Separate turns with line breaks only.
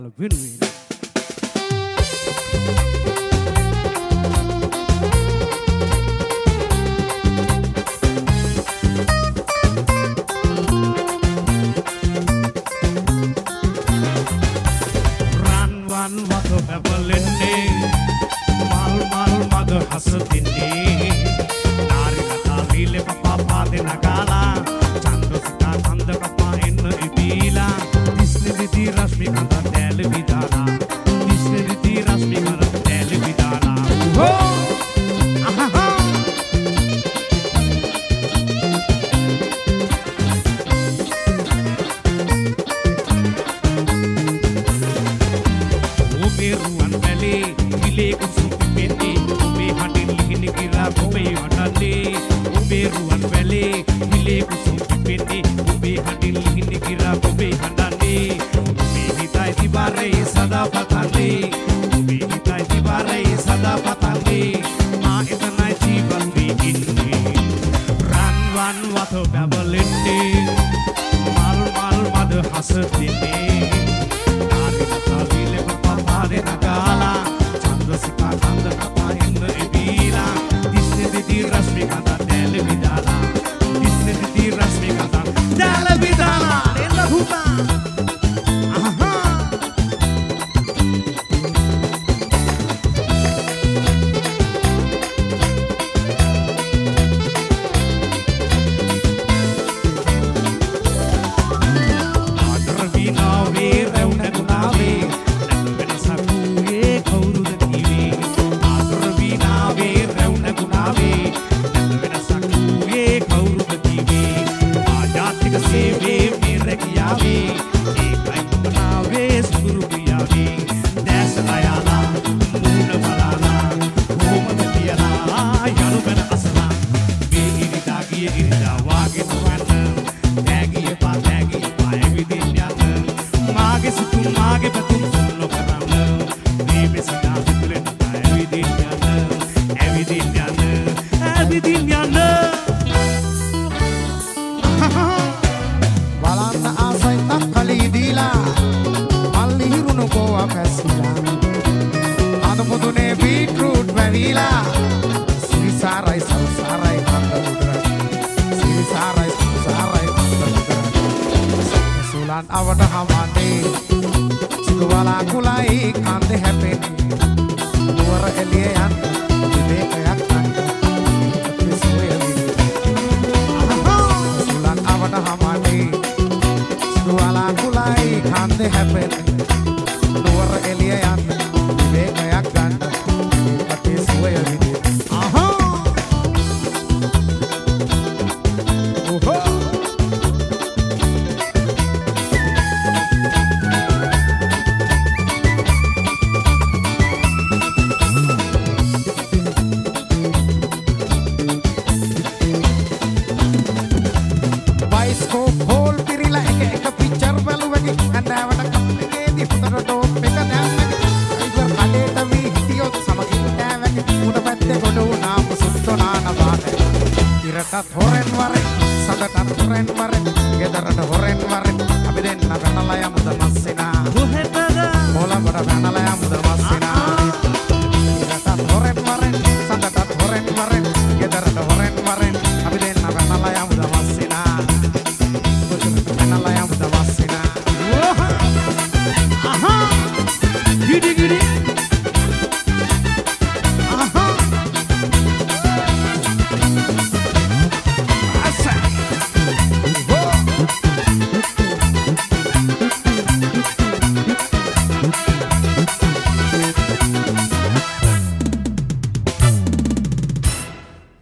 වෙනුවෙන් රන්වන් වතු පැපලෙන්නේ මල් මල් මද හසතින්නේ නාරි කතා වීලේ පපා පාදේ නගාලා චන්දසිතා චන්ද කපා එන්න ඉබීලා දිස්නිදි රශ්මි කඳ දැල විදාලා දිස්නිදි රශ්මි කඳ දැල විදාලා හෝ අහහා ඔබේ රුවන් වැලේ විලේ කුසුම් පිපෙන්නේ ඔබේ හඬින් ලිහිණි කිරා ඔබේ වටන්නේ ඔබේ රුවන් වැලේ විලේ කුසුම් පිපෙන්නේ ඔබේ හඬින් ලිහිණි කිරා ඔබේ හඬන්නේ ඔබේ හිතයි දිවාරේ සදා පතන්නේ ඔබේ හිතයි දිවාරේ සදා පතන්නේ මා එතනයි ජීවත් වී ඉන්නේ රන්වන් වතු බබලෙන්නේ මල් මල් මද හසතින්නේ නාරි කතා වීලේ පපා පාදේ නගාලා චන්ද්‍රසිකා චන්ද කපා එන්න ඉබීලා දිස්නිදි රශ්මි කඳ දැල විදාලා දිස්නිදි රශ්මි කඳ දැල විදාලා එන්න හුතා aවට හමන්නේ සිදුවලා කුලයි කන්ද හැපෙන්නේ නුවර එළිය යන්න විවේකයක් ගන්න අපේ සොය සුලන් අවට හමන්නේ සිදුවලා කුලයි කන්ද හැපෙන්නේ නුවර එළිය යන්න විවේකයක් ගන්න අපේ සොය හොරෙන් වරෙන් සඳටත් හොරෙන් වරෙන් ගෙදරට හොරෙන් වරෙන් අපි දෙන්න පැනලා යමුද මස්සිනා කොහෙටද මොළඹට පැනලා යමුද මස්සිනා ඉරටත් හොරෙන් වරෙන් සඳටත් හොරෙන් වරෙන් ගෙදරට හොරෙන් වරෙන් අපි දෙන්න පැනලා යමුද මස්සිනා කොහෙටද පැනලා යමුද මස්සිනා අහා ගිඩි ගිඩි